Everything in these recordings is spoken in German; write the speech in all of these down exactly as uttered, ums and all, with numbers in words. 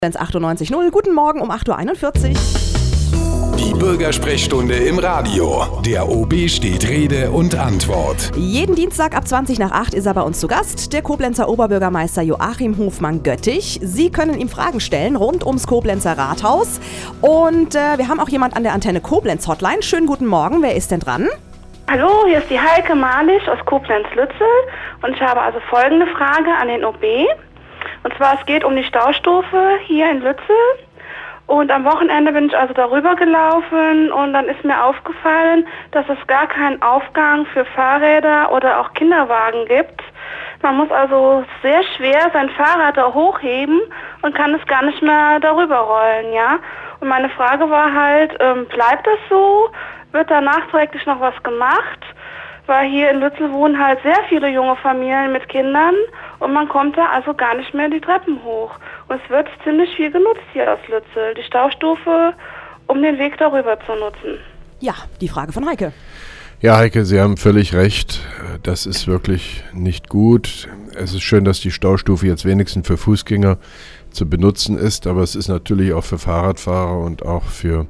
achtundneunzig Komma null. Guten Morgen um acht Uhr einundvierzig. Die Bürgersprechstunde im Radio. Der O B steht Rede und Antwort. Jeden Dienstag ab zwanzig nach acht ist er bei uns zu Gast, der Koblenzer Oberbürgermeister Joachim Hofmann-Göttich. Sie können ihm Fragen stellen rund ums Koblenzer Rathaus. Und äh, wir haben auch jemand an der Antenne Koblenz Hotline. Schönen guten Morgen, wer ist denn dran? Hallo, hier ist die Heike Malisch aus Koblenz-Lützel und ich habe also folgende Frage an den O B. Und zwar, es geht um die Staustufe hier in Lützel. Und am Wochenende bin ich also darüber gelaufen und dann ist mir aufgefallen, dass es gar keinen Aufgang für Fahrräder oder auch Kinderwagen gibt. Man muss also sehr schwer sein Fahrrad da hochheben und kann es gar nicht mehr darüber rollen, ja. Und meine Frage war halt, ähm, bleibt das so? Wird da nachträglich noch was gemacht? Weil hier in Lützel wohnen halt sehr viele junge Familien mit Kindern und man kommt da also gar nicht mehr die Treppen hoch. Und es wird ziemlich viel genutzt hier aus Lützel, die Staustufe, um den Weg darüber zu nutzen. Ja, die Frage von Heike. Ja, Heike, Sie haben völlig recht. Das ist wirklich nicht gut. Es ist schön, dass die Staustufe jetzt wenigstens für Fußgänger zu benutzen ist, aber es ist natürlich auch für Fahrradfahrer und auch für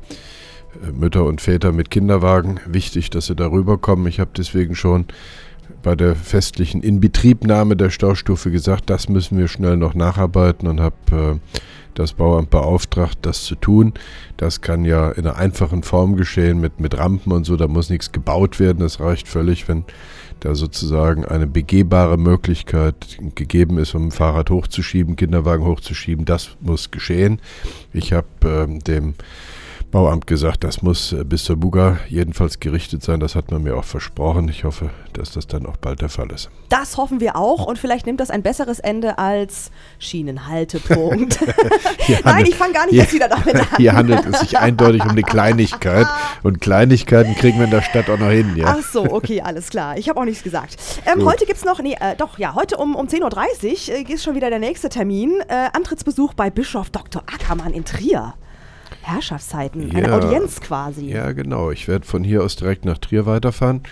Mütter und Väter mit Kinderwagen wichtig, dass sie darüber kommen. Ich habe deswegen schon bei der festlichen Inbetriebnahme der Staustufe gesagt, das müssen wir schnell noch nacharbeiten und habe äh, das Bauamt beauftragt, das zu tun. Das kann ja in einer einfachen Form geschehen mit, mit Rampen und so, da muss nichts gebaut werden. Das reicht völlig, wenn da sozusagen eine begehbare Möglichkeit gegeben ist, um ein Fahrrad hochzuschieben, Kinderwagen hochzuschieben. Das muss geschehen. Ich habe äh, dem Bauamt gesagt, das muss bis zur Buga jedenfalls gerichtet sein. Das hat man mir auch versprochen. Ich hoffe, dass das dann auch bald der Fall ist. Das hoffen wir auch und vielleicht nimmt das ein besseres Ende als Schienenhaltepunkt. Nein, ich fange gar nicht hier, jetzt wieder damit an. Hier handelt es sich eindeutig um eine Kleinigkeit und Kleinigkeiten kriegen wir in der Stadt auch noch hin. Ja? Ach so, okay, alles klar. Ich habe auch nichts gesagt. Ähm, heute gibt es noch, nee, äh, doch, ja, heute um, um zehn Uhr dreißig äh, ist schon wieder der nächste Termin. Äh, Antrittsbesuch bei Bischof Doktor Ackermann in Trier. Herrschaftszeiten, eine ja, Audienz quasi. Ja, genau. Ich werde von hier aus direkt nach Trier weiterfahren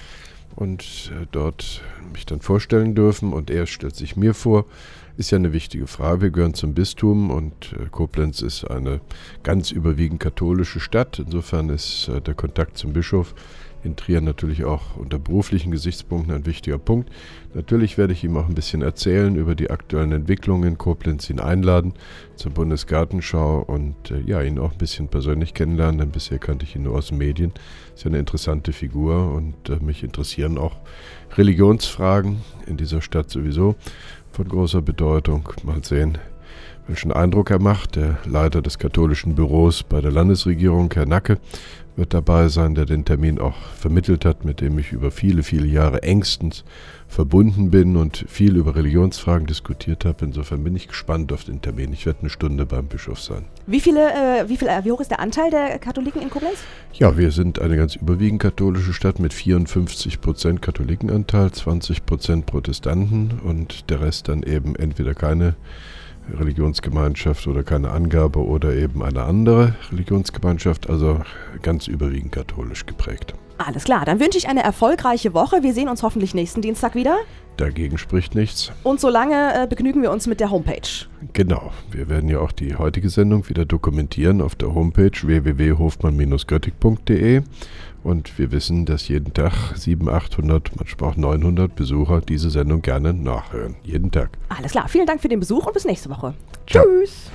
und äh, dort mich dann vorstellen dürfen und er stellt sich mir vor. Ist ja eine wichtige Frage. Wir gehören zum Bistum und äh, Koblenz ist eine ganz überwiegend katholische Stadt. Insofern ist äh, der Kontakt zum Bischof in Trier natürlich auch unter beruflichen Gesichtspunkten ein wichtiger Punkt. Natürlich werde ich ihm auch ein bisschen erzählen über die aktuellen Entwicklungen in Koblenz, ihn einladen zur Bundesgartenschau und äh, ja, ihn auch ein bisschen persönlich kennenlernen, denn bisher kannte ich ihn nur aus den Medien. Ist ja eine interessante Figur und äh, mich interessieren auch Religionsfragen in dieser Stadt sowieso von großer Bedeutung. Mal sehen, welchen Eindruck er macht. Der Leiter des katholischen Büros bei der Landesregierung, Herr Nacke, wird dabei sein, der den Termin auch vermittelt hat, mit dem ich über viele, viele Jahre engstens verbunden bin und viel über Religionsfragen diskutiert habe. Insofern bin ich gespannt auf den Termin. Ich werde eine Stunde beim Bischof sein. Wie viele, äh, wie viel, äh, wie hoch ist der Anteil der Katholiken in Koblenz? Ja, wir sind eine ganz überwiegend katholische Stadt mit vierundfünfzig Prozent Katholikenanteil, zwanzig Prozent Protestanten und der Rest dann eben entweder keine Religionsgemeinschaft oder keine Angabe oder eben eine andere Religionsgemeinschaft, also ganz überwiegend katholisch geprägt. Alles klar, dann wünsche ich eine erfolgreiche Woche. Wir sehen uns hoffentlich nächsten Dienstag wieder. Dagegen spricht nichts. Und solange äh, begnügen wir uns mit der Homepage. Genau, wir werden ja auch die heutige Sendung wieder dokumentieren auf der Homepage w w w punkt hofmann Bindestrich göttich punkt d e und wir wissen, dass jeden Tag siebenhundert, achthundert, manchmal auch neunhundert Besucher diese Sendung gerne nachhören. Jeden Tag. Alles klar, vielen Dank für den Besuch und bis nächste Woche. Ciao. Tschüss.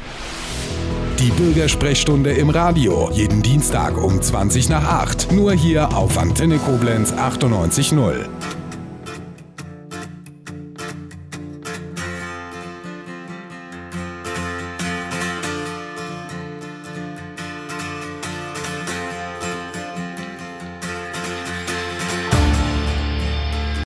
Die Bürgersprechstunde im Radio. Jeden Dienstag um zwanzig nach acht. Nur hier auf Antenne Koblenz achtundneunzig Komma null.